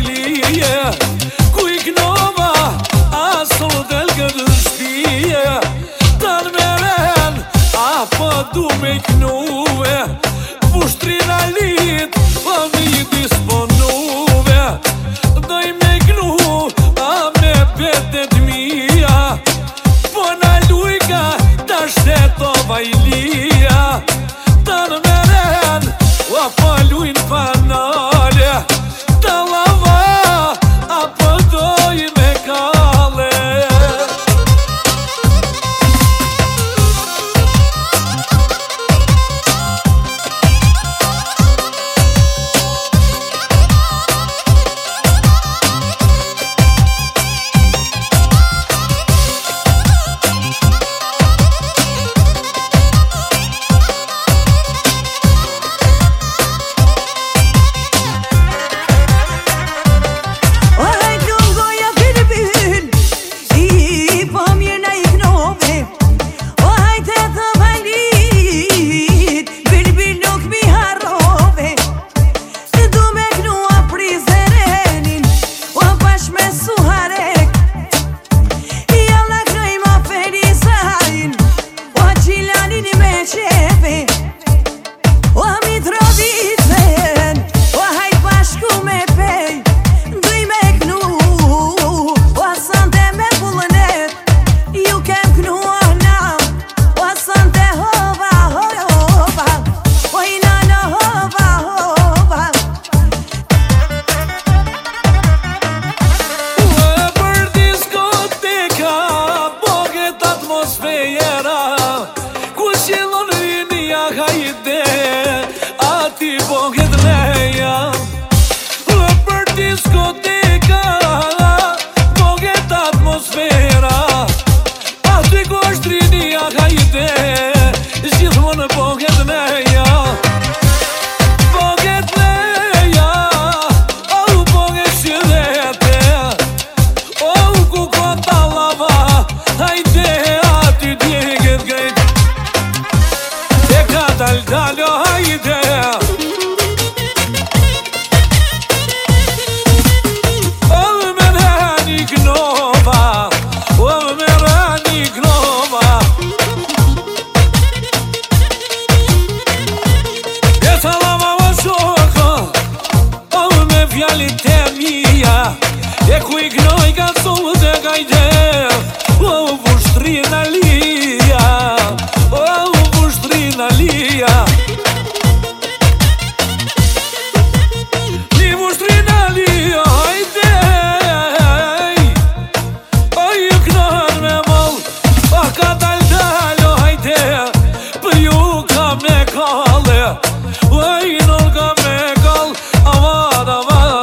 lije ku i knova asol del gëdështije tan meren apo du me knuve pushtrina lit pa mi disponuve doj me knu a me petet mija po na lujka ta shetova i lija tan meren apo lujn fanale ta lava apo doj me kale Ati boget leja për diskoteka boget atmosfera Ati goshtrinija hajde gjithmonë boget leja boget leja boget shirete ku kota lava hajde ati djeget gajt e ka dal hajde Fjallit e mija e ku i gnoj ka sonë dhe gajde vushtrina lija vushtrina lija Li vushtrina lija hajde ju knohen me mall ka dal hajde për ju ka me kalle nol ka me kall avad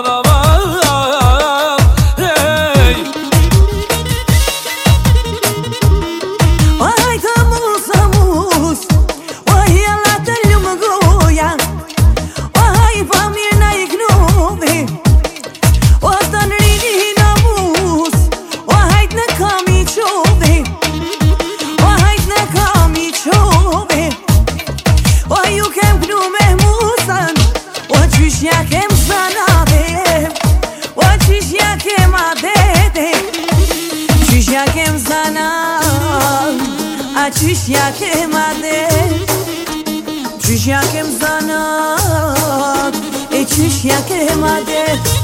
Qysh ja kem adet Qysh ja kem zanat E qysh ja kem adet